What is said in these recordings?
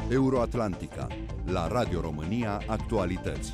Euroatlantica, la Radio România Actualități.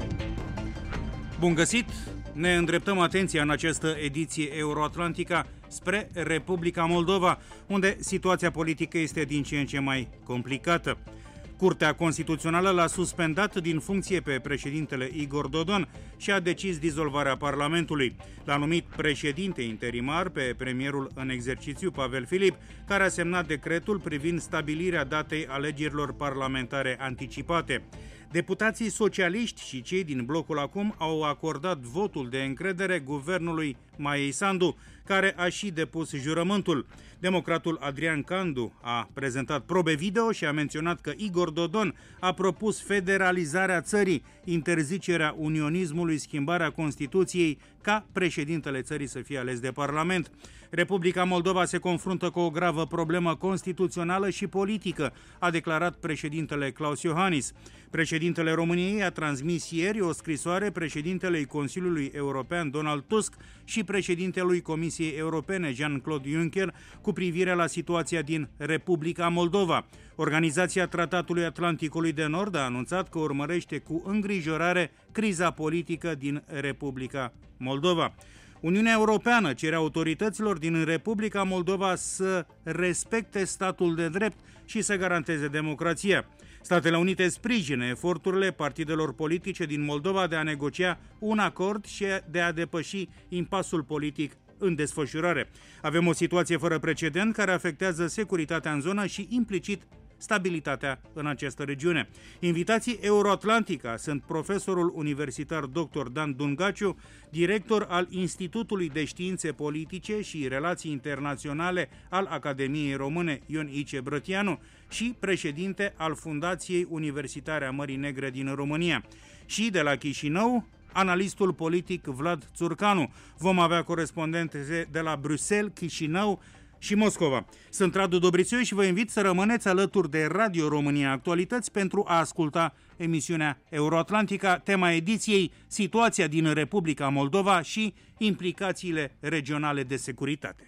Bun găsit! Ne îndreptăm atenția în această ediție Euroatlantica spre Republica Moldova, unde situația politică este din ce în ce mai complicată. Curtea Constituțională l-a suspendat din funcție pe președintele Igor Dodon și a decis dizolvarea Parlamentului. L-a numit președinte interimar pe premierul în exercițiu Pavel Filip, care a semnat decretul privind stabilirea datei alegerilor parlamentare anticipate. Deputații socialiști și cei din blocul acum au acordat votul de încredere guvernului Maiei Sandu, care a și depus jurământul. Democratul Adrian Candu a prezentat probe video și a menționat că Igor Dodon a propus federalizarea țării, interzicerea unionismului, schimbarea Constituției ca președintele țării să fie ales de Parlament. Republica Moldova se confruntă cu o gravă problemă constituțională și politică, a declarat președintele Klaus Iohannis. Președintele României a transmis ieri o scrisoare președintelui Consiliului European Donald Tusk și președintelui Comisiei Europene Jean-Claude Juncker cu privire la situația din Republica Moldova. Organizația Tratatului Atlanticului de Nord a anunțat că urmărește cu îngrijorare criza politică din Republica Moldova. Uniunea Europeană cere autorităților din Republica Moldova să respecte statul de drept și să garanteze democrația. Statele Unite sprijină eforturile partidelor politice din Moldova de a negocia un acord și de a depăși impasul politic în desfășurare. Avem o situație fără precedent care afectează securitatea în zonă și implicit stabilitatea în această regiune. Invitații Euroatlantica sunt profesorul universitar dr. Dan Dungaciu, director al Institutului de Științe Politice și Relații Internaționale al Academiei Române Ion Ice Brătianu și președinte al Fundației Universitare a Mării Negre din România. Și de la Chișinău, analistul politic Vlad Țurcanu. Vom avea corespondente de la Bruxelles, Chișinău și Moscova. Sunt Radu Dobrițiu și vă invit să rămâneți alături de Radio România Actualități pentru a asculta emisiunea Euroatlantica, tema ediției, situația din Republica Moldova și implicațiile regionale de securitate.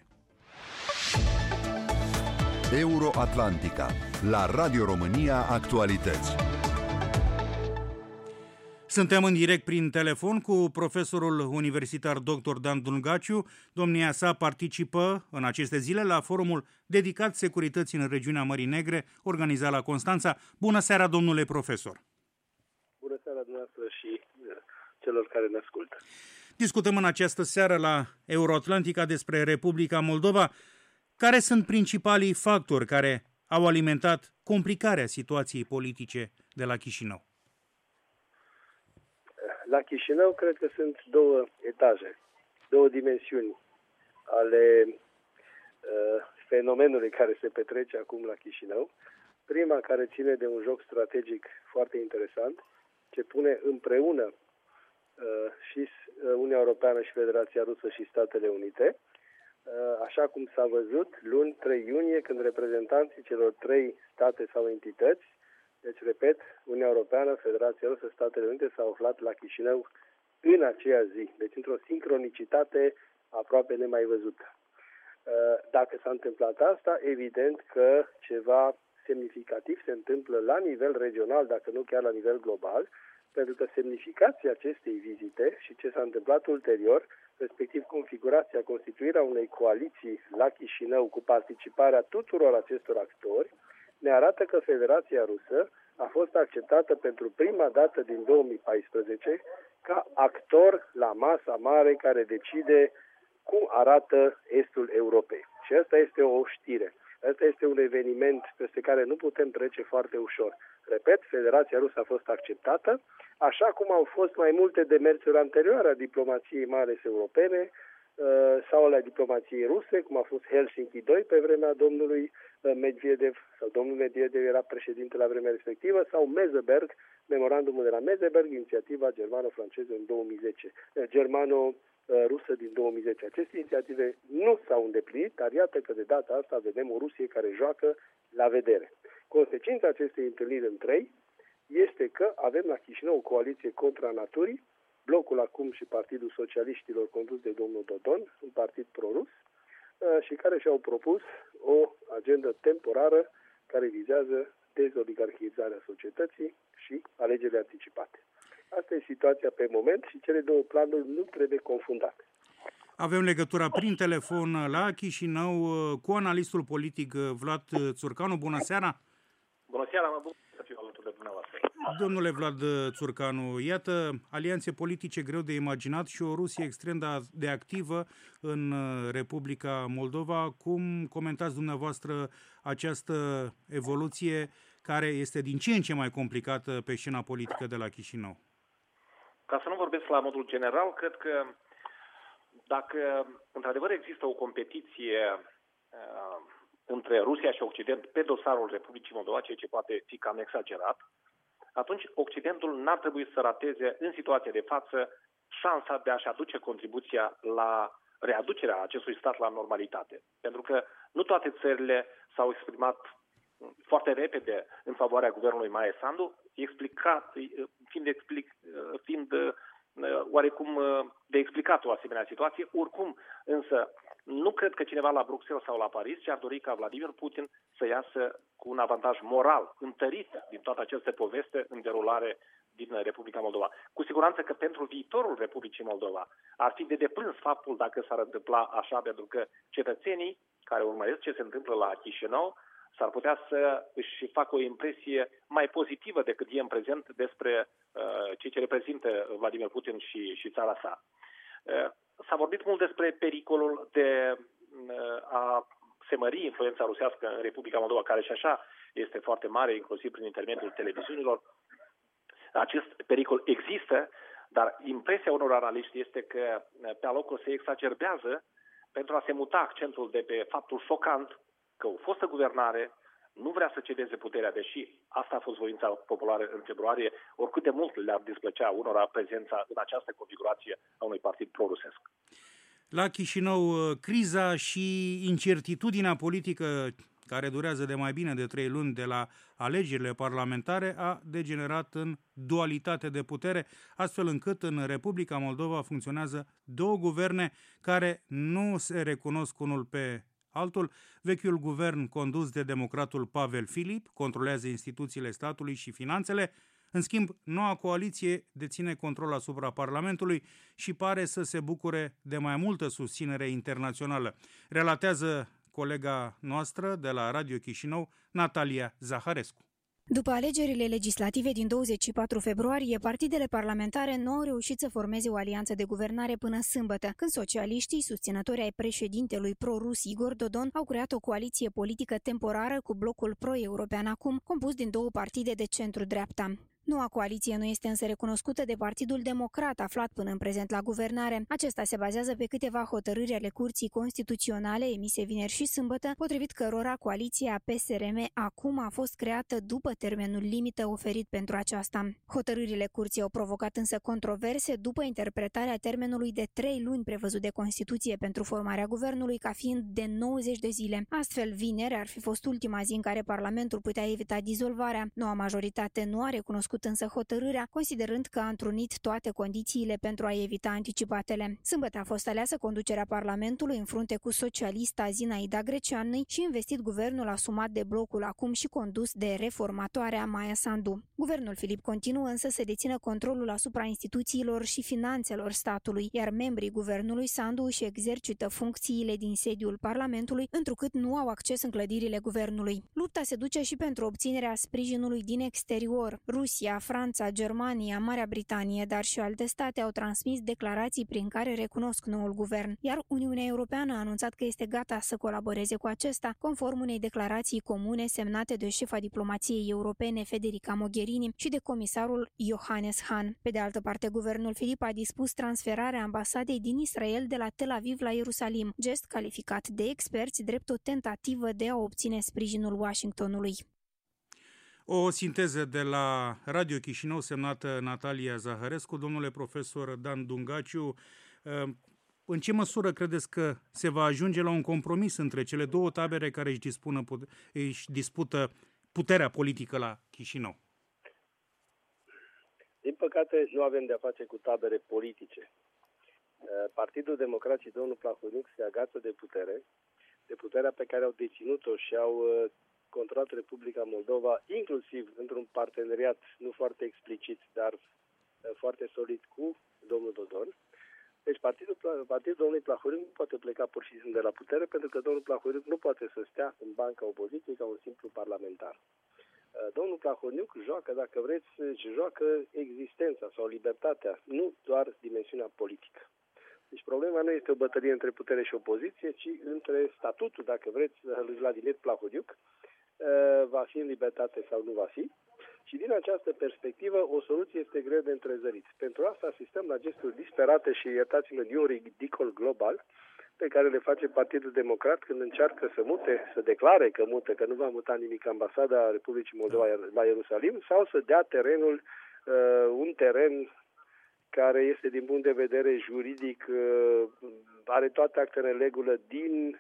Euroatlantica, la Radio România Actualități. Suntem în direct prin telefon cu profesorul universitar dr. Dan Dungaciu. Domnia sa participă în aceste zile la forumul dedicat securității în regiunea Mării Negre, organizat la Constanța. Bună seara, domnule profesor! Bună seara dumneavoastră și celor care ne ascultă. Discutăm în această seară la Euroatlantica despre Republica Moldova. Care sunt principalii factori care au alimentat complicarea situației politice de la Chișinău? La Chișinău cred că sunt două etaje, două dimensiuni ale fenomenului care se petrece acum la Chișinău. Prima, care ține de un joc strategic foarte interesant, ce pune împreună și Uniunea Europeană și Federația Rusă și Statele Unite, așa cum s-a văzut luni 3 iunie, când reprezentanții celor 3 state sau entități, deci, repet, Uniunea Europeană, Federația Rusă, Statele Unite s-au aflat la Chișinău în aceea zi, deci într-o sincronicitate aproape nemai văzută. Dacă s-a întâmplat asta, evident că ceva semnificativ se întâmplă la nivel regional, dacă nu chiar la nivel global, pentru că semnificația acestei vizite și ce s-a întâmplat ulterior, respectiv configurația, constituirea unei coaliții la Chișinău cu participarea tuturor acestor actori, ne arată că Federația Rusă a fost acceptată pentru prima dată din 2014 ca actor la masa mare care decide cum arată estul Europei. Și asta este o știre. Asta este un eveniment peste care nu putem trece foarte ușor. Repet, Federația Rusă a fost acceptată, așa cum au fost mai multe demersuri anterioare a diplomației mai ales europene sau ale diplomației ruse, cum a fost Helsinki 2 pe vremea domnului Medvedev, sau domnul Medvedev era președinte la vremea respectivă, sau Meseberg, memorandumul de la Meseberg, inițiativa germano-franceză în 2010, germano-rusă din 2010. Aceste inițiative nu s-au îndeplinit, dar iată că de data asta vedem o Rusie care joacă la vedere. Consecința acestei întâlniri în 3 este că avem la Chișinău o coaliție contra naturii, blocul acum și Partidul Socialiștilor condus de domnul Dodon, un partid pro-rus, și care și-au propus o agendă temporară care vizează dezoligarhizarea societății și alegerile anticipate. Asta e situația pe moment și cele două planuri nu trebuie confundate. Avem legătura prin telefon la Chișinău cu analistul politic Vlad Țurcanu. Bună seara! Bună seara, mă bucur să fiu alături de dumneavoastră. Domnule Vlad Țurcanu, iată alianțe politice greu de imaginat și o Rusie extrem de activă în Republica Moldova. Cum comentați dumneavoastră această evoluție care este din ce în ce mai complicată pe scena politică de la Chișinău? Ca să nu vorbesc la modul general, cred că dacă într-adevăr există o competiție între Rusia și Occident pe dosarul Republicii Moldova, ceea ce poate fi cam exagerat, atunci Occidentul n-ar trebui să rateze în situația de față șansa de a-și aduce contribuția la readucerea acestui stat la normalitate. Pentru că nu toate țările s-au exprimat foarte repede în favoarea guvernului Maia Sandu, fiind oarecum de explicat o asemenea situație. Oricum, însă, nu cred că cineva la Bruxelles sau la Paris și-ar dori ca Vladimir Putin să iasă cu un avantaj moral întărit din toată această poveste în derulare din Republica Moldova. Cu siguranță că pentru viitorul Republicii Moldova ar fi de deplâns faptul dacă s-ar întâmpla așa, pentru că cetățenii care urmăresc ce se întâmplă la Chișinău s-ar putea să își facă o impresie mai pozitivă decât e în prezent despre ceea ce reprezintă Vladimir Putin și țara sa. S-a vorbit mult despre pericolul de a se mări influența rusească în Republica Moldova, care și așa este foarte mare, inclusiv prin intermediul televiziunilor. Acest pericol există, dar impresia unor analiști este că pe alocuri se exacerbează pentru a se muta accentul de pe faptul șocant că o fostă guvernare nu vrea să cedeze puterea, deși asta a fost voința populară în februarie, oricât de mult le-ar displăcea unora prezența în această configurație a unui partid pro-rusesc. La Chișinău, criza și incertitudinea politică care durează de mai bine de 3 luni de la alegerile parlamentare a degenerat în dualitate de putere, astfel încât în Republica Moldova funcționează două guverne care nu se recunosc unul pe altul. Vechiul guvern condus de democratul Pavel Filip controlează instituțiile statului și finanțele. În schimb, noua coaliție deține control asupra Parlamentului și pare să se bucure de mai multă susținere internațională. Relatează colega noastră de la Radio Chișinău, Natalia Zaharescu. După alegerile legislative din 24 februarie, partidele parlamentare nu au reușit să formeze o alianță de guvernare până sâmbătă, când socialiștii, susținători ai președintelui pro-rus Igor Dodon, au creat o coaliție politică temporară cu blocul pro-european acum, compus din două partide de centru-dreapta. Noua coaliție nu este însă recunoscută de Partidul Democrat, aflat până în prezent la guvernare. Acesta se bazează pe câteva hotărâri ale Curții Constituționale emise vineri și sâmbătă, potrivit cărora coaliția PSRM acum a fost creată după termenul limită oferit pentru aceasta. Hotărârile Curții au provocat însă controverse după interpretarea termenului de 3 luni prevăzut de Constituție pentru formarea guvernului ca fiind de 90 de zile. Astfel, vineri ar fi fost ultima zi în care Parlamentul putea evita dizolvarea. Noua majoritate nu a recunoscut însă hotărârea, considerând că a întrunit toate condițiile pentru a evita anticipatele. Sâmbătă a fost aleasă conducerea Parlamentului în frunte cu socialista Zinaida Greceană și investit guvernul asumat de blocul acum și condus de reformatoarea Maia Sandu. Guvernul Filip continuă însă să dețină controlul asupra instituțiilor și finanțelor statului, iar membrii guvernului Sandu își exercită funcțiile din sediul Parlamentului, întrucât nu au acces în clădirile guvernului. Lupta se duce și pentru obținerea sprijinului din exterior. Rusia, Franța, Germania, Marea Britanie, dar și alte state au transmis declarații prin care recunosc noul guvern, iar Uniunea Europeană a anunțat că este gata să colaboreze cu acesta, conform unei declarații comune semnate de șefa diplomației europene Federica Mogherini și de comisarul Johannes Hahn. Pe de altă parte, guvernul Filip a dispus transferarea ambasadei din Israel de la Tel Aviv la Ierusalim, gest calificat de experți drept o tentativă de a obține sprijinul Washingtonului. O sinteză de la Radio Chișinău semnată Natalia Zaharescu. Domnule profesor Dan Dungaciu, în ce măsură credeți că se va ajunge la un compromis între cele două tabere care își dispută puterea politică la Chișinău? Din păcate, nu avem de-a face cu tabere politice. Partidul Democrat și domnul Plahotniuc se agață de putere, de puterea pe care au deținut-o și au controlat Republica Moldova, inclusiv într-un parteneriat nu foarte explicit, dar foarte solid cu domnul Dodon. Deci partidul domnului Plahotniuc nu poate pleca pur și simplu de la putere, pentru că domnul Plahotniuc nu poate să stea în banca opoziției ca un simplu parlamentar. Domnul Plahotniuc joacă, dacă vreți, joacă existența sau libertatea, nu doar dimensiunea politică. Deci problema nu este o bătălie între putere și opoziție, ci între statutul, dacă vreți, lui Vladimir Plahotniuc, va fi în libertate sau nu va fi. Și din această perspectivă, o soluție este greu de întrezărit. Pentru asta asistăm la gesturi disperate și, iertați-mă, de un ridicol global, pe care le face Partidul Democrat când încearcă să mute, să declare că mută, că nu va muta nimic ambasada Republicii Moldova la Ierusalim, sau să dea terenul, un teren care este din punct de vedere juridic, are toate actele în regulă din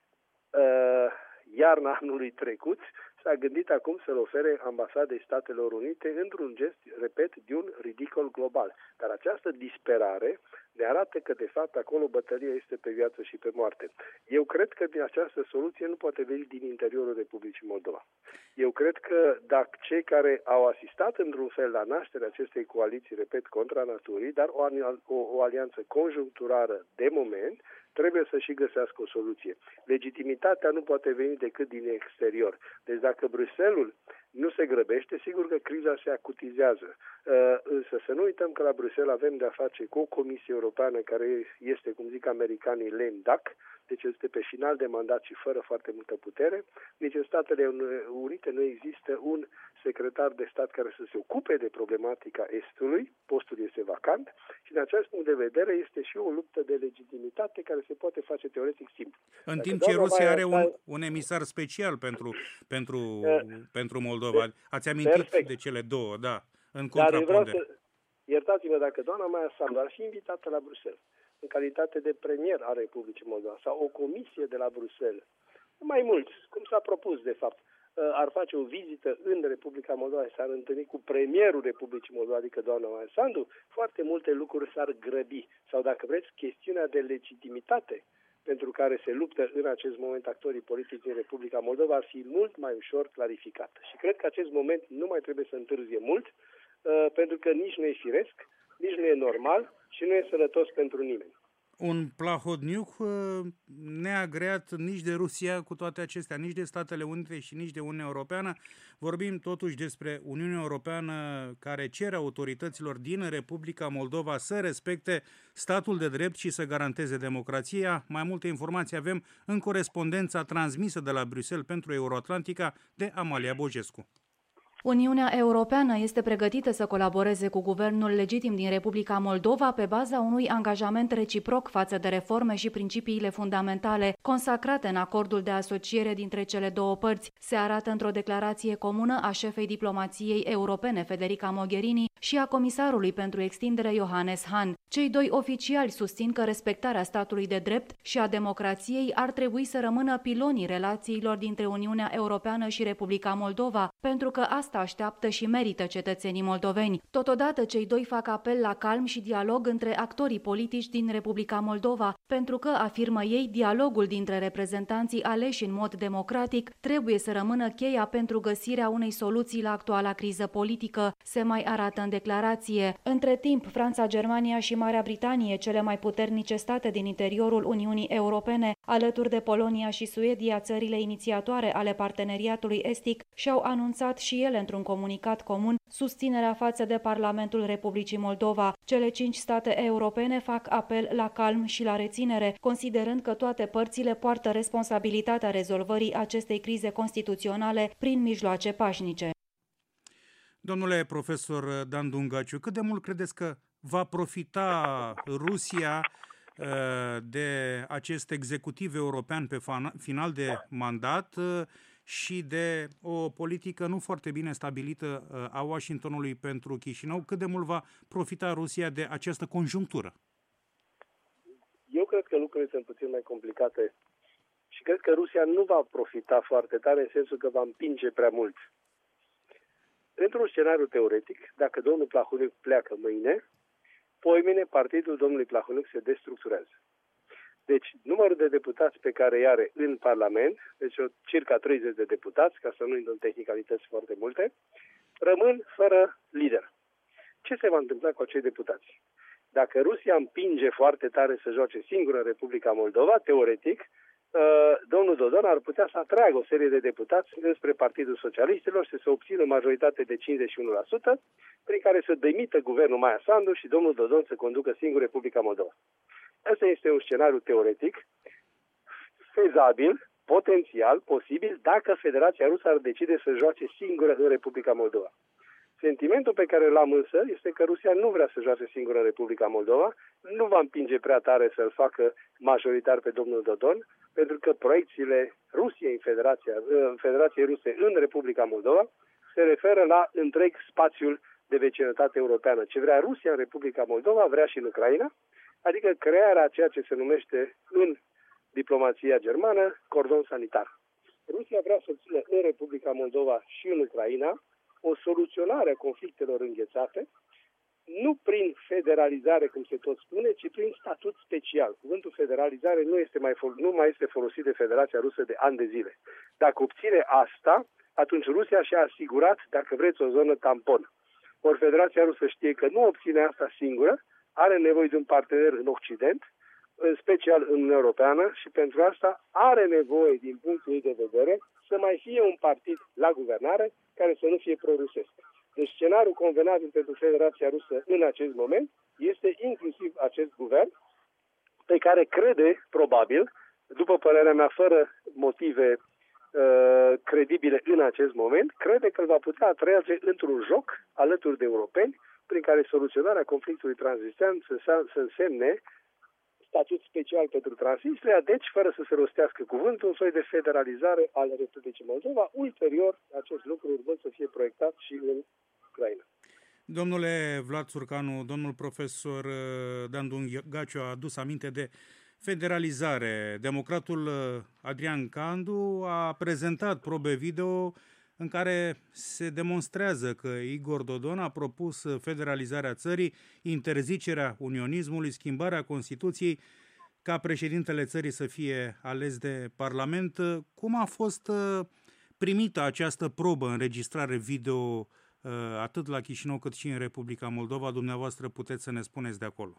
iarna anului trecut, s-a gândit acum să-l ofere ambasadei Statelor Unite într-un gest, repet, de un ridicol global. Dar această disperare ne arată că, de fapt, acolo bătălia este pe viață și pe moarte. Eu cred că din această soluție nu poate veni din interiorul Republicii Moldova. Eu cred că dacă cei care au asistat într-un fel la nașterea acestei coaliții, repet, contra naturii, dar o alianță conjuncturală de moment, trebuie să și găsească o soluție. Legitimitatea nu poate veni decât din exterior. Deci dacă Bruxelles nu se grăbește, sigur că criza se acutizează. Însă să nu uităm că la Bruxelles avem de-a face cu o Comisie Europeană care este, cum zic americanii, lame duck, deci este pe final de mandat și fără foarte multă putere. Deci în Statele Unite nu există un secretar de stat care să se ocupe de problematica Estului, postul este vacant și din acest punct de vedere este și o luptă de legitimitate care se poate face teoretic simplu. În timp ce Rusia are un emisar special pentru Moldova. Ați amintit perfect de cele două, da, în contrapondere. Iertați-mă, dacă doamna Maia Sandu ar fi invitată la Bruxelles în calitate de premier a Republicii Moldova sau o comisie de la Bruxelles, mai mulți, cum s-a propus de fapt, ar face o vizită în Republica Moldova și s-ar întâlni cu premierul Republicii Moldova, adică doamna Maia Sandu, foarte multe lucruri s-ar grăbi. Sau, dacă vreți, chestiunea de legitimitate pentru care se luptă în acest moment actorii politici din Republica Moldova ar fi mult mai ușor clarificată. Și cred că acest moment nu mai trebuie să întârzie mult, pentru că nici nu e firesc, nici nu e normal și nu e sănătos pentru nimeni. Un Plahotniuc neagreat nici de Rusia cu toate acestea, nici de Statele Unite și nici de Uniunea Europeană. Vorbim totuși despre Uniunea Europeană care cere autorităților din Republica Moldova să respecte statul de drept și să garanteze democrația. Mai multe informații avem în corespondența transmisă de la Bruxelles pentru Euroatlantica de Amalia Bogescu. Uniunea Europeană este pregătită să colaboreze cu guvernul legitim din Republica Moldova pe baza unui angajament reciproc față de reforme și principiile fundamentale consacrate în acordul de asociere dintre cele două părți, se arată într-o declarație comună a șefei diplomației europene Federica Mogherini și a comisarului pentru extindere Johannes Hahn. Cei doi oficiali susțin că respectarea statului de drept și a democrației ar trebui să rămână pilonii relațiilor dintre Uniunea Europeană și Republica Moldova, pentru că asta așteaptă și merită cetățenii moldoveni. Totodată, cei doi fac apel la calm și dialog între actorii politici din Republica Moldova, pentru că, afirmă ei, dialogul dintre reprezentanții aleși în mod democratic trebuie să rămână cheia pentru găsirea unei soluții la actuala criză politică, se mai arată în declarație. Între timp, Franța, Germania și Marea Britanie, cele mai puternice state din interiorul Uniunii Europene, alături de Polonia și Suedia, țările inițiatoare ale parteneriatului estic, și-au anunțat și ele într-un comunicat comun susținerea față de Parlamentul Republicii Moldova. Cele 5 state europene fac apel la calm și la reținere, considerând că toate părțile poartă responsabilitatea rezolvării acestei crize constituționale prin mijloace pașnice. Domnule profesor Dan Dungaciu, cât de mult credeți că va profita Rusia de acest executiv european pe final de mandat și de o politică nu foarte bine stabilită a Washingtonului pentru Chișinău? Cât de mult va profita Rusia de această conjunctură? Eu cred că lucrurile sunt puțin mai complicate și cred că Rusia nu va profita foarte tare în sensul că va împinge prea mult. Într-un scenariu teoretic, dacă domnul Plahotniuc pleacă mâine, poimine partidul domnului Plahotniuc se destructurează. Deci, numărul de deputați pe care îi are în Parlament, deci circa 30 de deputați, ca să nu intrăm în tehnicalități foarte multe, rămân fără lider. Ce se va întâmpla cu acei deputați? Dacă Rusia împinge foarte tare să joace singură în Republica Moldova, teoretic, domnul Dodon ar putea să atragă o serie de deputați înspre Partidul Socialiștilor și să obțină majoritate de 51%, prin care să demită guvernul Maia Sandu și domnul Dodon să conducă singur Republica Moldova. Asta este un scenariu teoretic, fezabil, potențial, posibil, dacă Federația Rusă ar decide să joace singură în Republica Moldova. Sentimentul pe care l-am însă este că Rusia nu vrea să joace singură în Republica Moldova, nu va împinge prea tare să-l facă majoritar pe domnul Dodon, pentru că proiecțiile Rusiei în Federației Ruse în Republica Moldova se referă la întreg spațiul de vecinătate europeană. Ce vrea Rusia în Republica Moldova, vrea și în Ucraina, adică crearea a ceea ce se numește în diplomația germană cordon sanitar. Rusia vrea să țină în Republica Moldova și în Ucraina o soluționare a conflictelor înghețate, nu prin federalizare, cum se tot spune, ci prin statut special. Cuvântul federalizare nu mai este folosit de Federația Rusă de ani de zile. Dacă obține asta, atunci Rusia și-a asigurat, dacă vreți, o zonă tampon. Ori Federația Rusă știe că nu obține asta singură, are nevoie de un partener în Occident, în special în Uniunea Europeană, și pentru asta are nevoie, din punctul ei de vedere, să mai fie un partid la guvernare care să nu fie prorusesc. Deci scenariul convenabil pentru Federația Rusă în acest moment este inclusiv acest guvern pe care crede, probabil, după părerea mea, fără motive credibile în acest moment, crede că îl va putea atrage într-un joc alături de europeni prin care soluționarea conflictului transnistrean să însemne statut special pentru Transnistria, deci, fără să se rostească cuvântul, un soi de federalizare al Republicii Moldova. Ulterior, acest lucru urmând să fie proiectat și în Ucraina. Domnule Vlad Țurcanu, domnul profesor Dan Dungaciu a adus aminte de federalizare. Democratul Adrian Candu a prezentat probe video în care se demonstrează că Igor Dodon a propus federalizarea țării, interzicerea unionismului, schimbarea Constituției, ca președintele țării să fie ales de Parlament. Cum a fost primită această probă, înregistrare video, atât la Chișinău cât și în Republica Moldova? Dumneavoastră puteți să ne spuneți de acolo.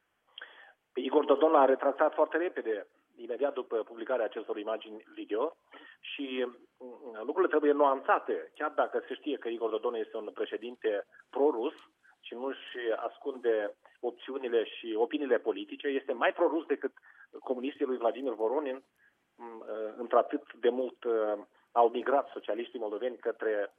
Igor Dodon a retractat foarte repede, imediat după publicarea acestor imagini video, și lucrurile trebuie nuanțate. Chiar dacă se știe că Igor Dodon este un președinte pro-rus și nu își ascunde opțiunile și opiniile politice, este mai pro-rus decât comunistii lui Vladimir Voronin, într-atât de mult au migrat socialiștii moldoveni către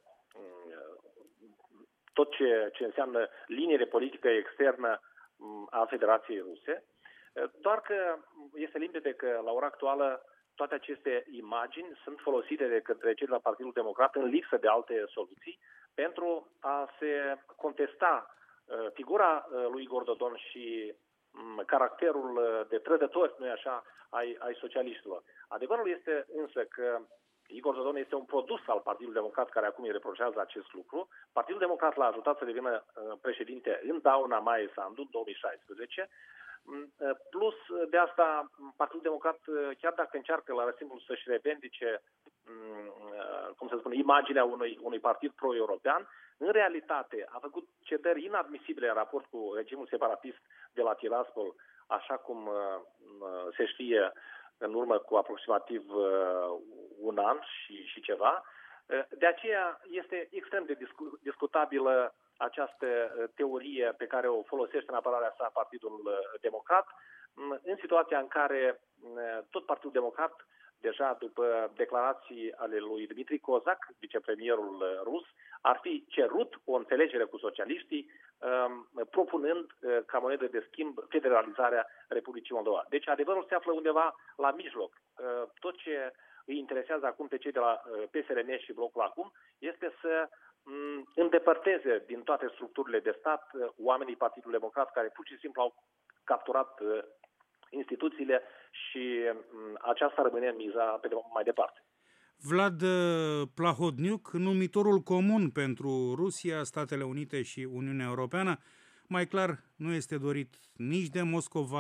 tot ce înseamnă linie de politică externă a Federației Ruse. Doar că este limpede că la ora actuală toate aceste imagini sunt folosite de către cei de la Partidul Democrat în lipsă de alte soluții pentru a se contesta figura lui Igor Dodon și caracterul de trădători, nu-i așa, ai socialiștilor. Adevărul este însă că Igor Dodon este un produs al Partidului Democrat care acum îi reproșează acest lucru. Partidul Democrat l-a ajutat să devină președinte în dauna Maia Sandu în 2016. Plus de asta, Partidul Democrat, chiar dacă încearcă la răstimul să-și revendice, cum să spun, imaginea unui partid pro-european, în realitate a făcut cedări inadmisibile în raport cu regimul separatist de la Tiraspol, așa cum se știe în urmă cu aproximativ un an și ceva. De aceea este extrem de discutabilă această teorie pe care o folosește în apărarea sa Partidul Democrat, în situația în care tot Partidul Democrat, deja după declarații ale lui Dmitri Kozak, vicepremierul rus, ar fi cerut o înțelegere cu socialiștii, propunând ca monedă de schimb federalizarea Republicii Moldova. Deci adevărul se află undeva la mijloc. Tot ce îi interesează acum pe cei de la PSRN și blocul acum este să îndepărteze din toate structurile de stat oamenii Partidului Democrat care pur și simplu au capturat instituțiile și aceasta rămâne în miza pe mai departe. Vlad Plahodniuc, numitorul comun pentru Rusia, Statele Unite și Uniunea Europeană, mai clar nu este dorit nici de Moscova,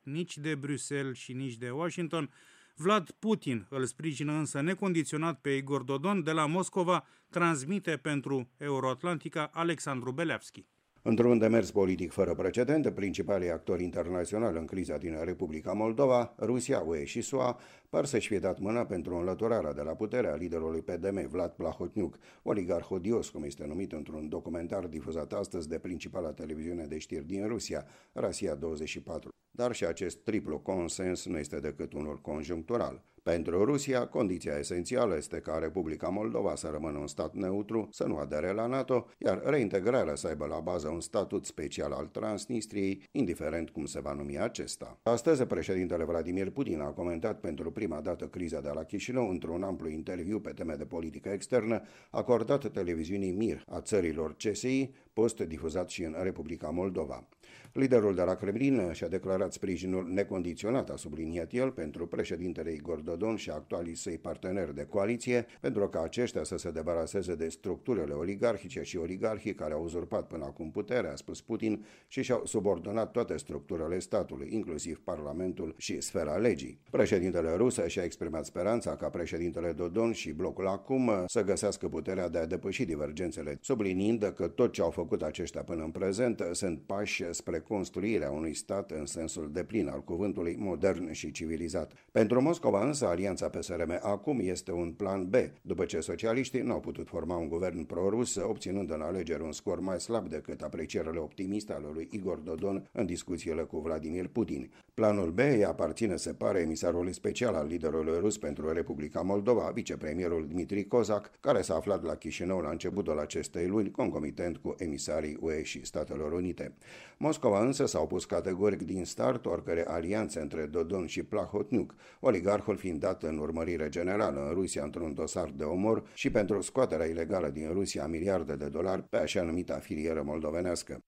nici de Bruxelles și nici de Washington. Vlad Putin îl sprijină însă necondiționat pe Igor Dodon. De la Moscova transmite pentru Euroatlantica Alexandru Beleavski. Într-un demers politic fără precedent, principalii actori internaționali în criza din Republica Moldova, Rusia, UE și SUA, par să-și fie dat mâna pentru înlăturarea de la putere a liderului PDM, Vlad Plahotniuc, oligarh odios, cum este numit într-un documentar difuzat astăzi de principala televiziune de știri din Rusia, Rosia 24. Dar și acest triplu consens nu este decât unul conjunctural. Pentru Rusia, condiția esențială este ca Republica Moldova să rămână un stat neutru, să nu adere la NATO, iar reintegrarea să aibă la bază un statut special al Transnistriei, indiferent cum se va numi acesta. Astăzi, președintele Vladimir Putin a comentat pentru prima dată criza de la Chișinău într-un amplu interviu pe teme de politică externă acordat televiziunii Mir a țărilor CSI, post difuzat și în Republica Moldova. Liderul de la Kremlin și-a declarat sprijinul necondiționat, a subliniat el, pentru președintele Igor Dodon și actualii săi parteneri de coaliție, pentru ca aceștia să se debaraseze de structurile oligarhice și oligarhii care au uzurpat până acum puterea, a spus Putin, și și-au subordonat toate structurile statului, inclusiv Parlamentul și sfera legii. Președintele rus și-a exprimat speranța ca președintele Dodon și blocul acum să găsească puterea de a depăși divergențele, subliniind că tot ce au făcut aceștia până în prezent sunt pași spre construirea unui stat în sensul deplin al cuvântului, modern și civilizat. Pentru Moscova însă, alianța PSRM acum este un plan B, după ce socialiștii nu au putut forma un guvern pro-rus, obținând în alegeri un scor mai slab decât aprecierile optimiste ale lui Igor Dodon în discuțiile cu Vladimir Putin. Planul B îi aparține, se pare, emisarului special al liderului rus pentru Republica Moldova, vicepremierul Dmitri Kozak, care s-a aflat la Chișinău la începutul acestei luni, concomitent cu emisarii UE și Statelor Unite. Moscova însă s-a opus categoric din start oricărei alianțe între Dodon și Plahotniuc, oligarhul fiind dat în urmărire generală în Rusia într-un dosar de omor și pentru scoaterea ilegală din Rusia a miliarde de dolari pe așa numita filieră moldovenească.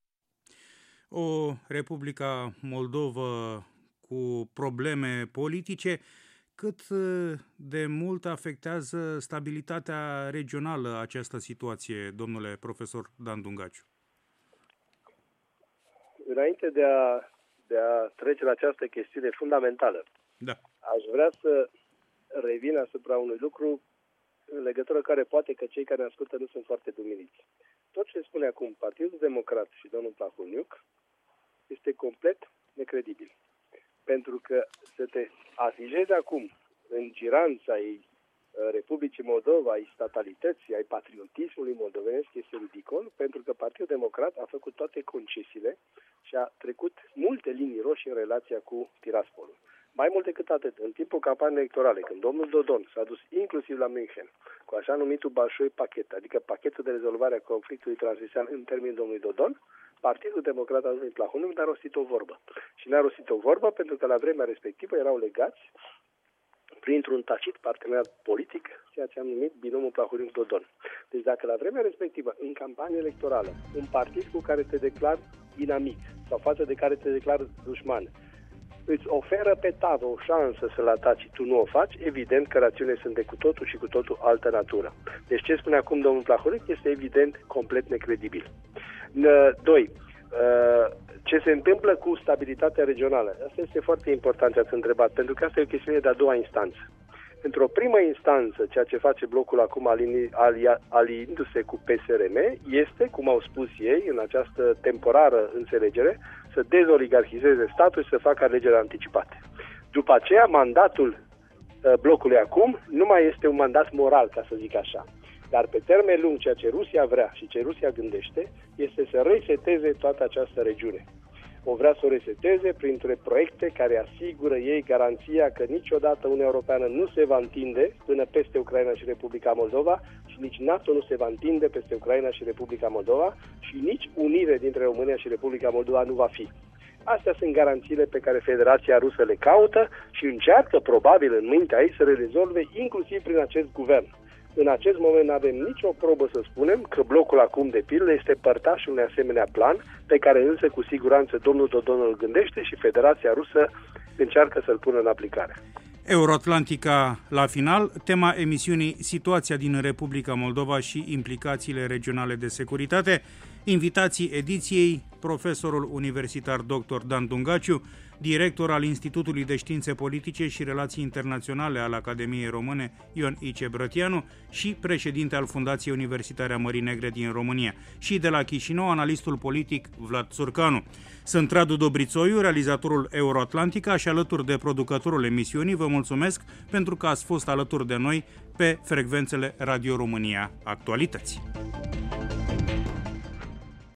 O Republica Moldova cu probleme politice, cât de mult afectează stabilitatea regională această situație, domnule profesor Dan Dungaciu? Înainte de a trece la această chestiune fundamentală, aș vrea să revin asupra unui lucru în legătură care poate că cei care ne ascultă nu sunt foarte duminiți. Tot ce spune acum Partidul Democrat și domnul Plahotniuc este complet necredibil. Pentru că să te afijezi acum în giranța ei Republicii Moldova, ai statalității, ai patriotismului moldovenesc, este ridicol, pentru că Partidul Democrat a făcut toate concesiile și a trecut multe linii roșii în relația cu Tiraspolul. Mai mult decât atât, în timpul campaniei electorale, când domnul Dodon s-a dus inclusiv la München cu așa numitul Balșoi pachet, adică pachetul de rezolvare a conflictului transnistриan în termenii domnului Dodon, Partidul Democrat a numit Plahotniuc, dar a rostit o vorbă. Și n-a rostit o vorbă pentru că la vremea respectivă erau legați printr-un tacit parteneriat politic, ceea ce am numit binomul Plahotniuc-Dodon. Deci dacă la vremea respectivă, în campanie electorală, un partid cu care te declar inamic sau față de care te declar dușman, îți oferă pe tavă o șansă să-l ataci și tu nu o faci, evident că rațiunile sunt de cu totul și cu totul altă natură. Deci ce spune acum domnul Plahotniuc este evident complet necredibil. 2. Ce se întâmplă cu stabilitatea regională? Asta este foarte important ce ați întrebat, pentru că asta e o chestiune de a doua instanță. Într-o primă instanță, ceea ce face blocul acum aliindu-se cu PSRM este, cum au spus ei, în această temporară înțelegere, să dezoligarhizeze statul și să facă alegeri anticipate. După aceea, mandatul blocului acum nu mai este un mandat moral, ca să zic așa. Dar pe termen lung, ceea ce Rusia vrea și ce Rusia gândește este să reseteze toată această regiune. O vrea să o reseteze printre proiecte care asigură ei garanția că niciodată Uniunea Europeană nu se va întinde până peste Ucraina și Republica Moldova și nici NATO nu se va întinde peste Ucraina și Republica Moldova și nici unire dintre România și Republica Moldova nu va fi. Astea sunt garanțiile pe care Federația Rusă le caută și încearcă probabil în mintea ei să le rezolve inclusiv prin acest guvern. În acest moment nu avem nicio probă să spunem că blocul acum de pildă este părtașul unui asemenea plan, pe care însă cu siguranță domnul Dodon îl gândește și Federația Rusă încearcă să-l pună în aplicare. Euroatlantica la final, tema emisiunii Situația din Republica Moldova și implicațiile regionale de securitate. Invitații ediției, profesorul universitar dr. Dan Dungaciu, director al Institutului de Științe Politice și Relații Internaționale al Academiei Române Ion Ice Brătianu și președinte al Fundației Universitare a Mării Negre din România, și de la Chișinău analistul politic Vlad Țurcanu. Sunt Radu Dobrițoiu, realizatorul Euroatlantica, și alături de producătorul emisiunii vă mulțumesc pentru că ați fost alături de noi pe frecvențele Radio România Actualități.